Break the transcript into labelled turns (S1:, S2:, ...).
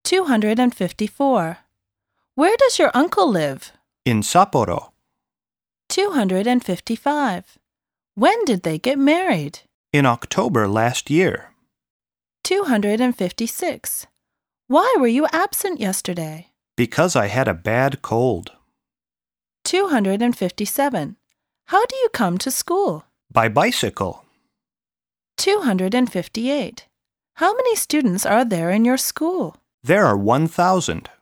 S1: 254. Where does your uncle live?
S2: In Sapporo.
S1: 255. When did they get married?
S2: In October last year.
S1: 256. Why were you absent yesterday?
S2: Because I had a bad cold.
S1: 257. How do you come to school?
S2: By bicycle.
S1: 258. How many students are there in your school?
S2: There are 1,000.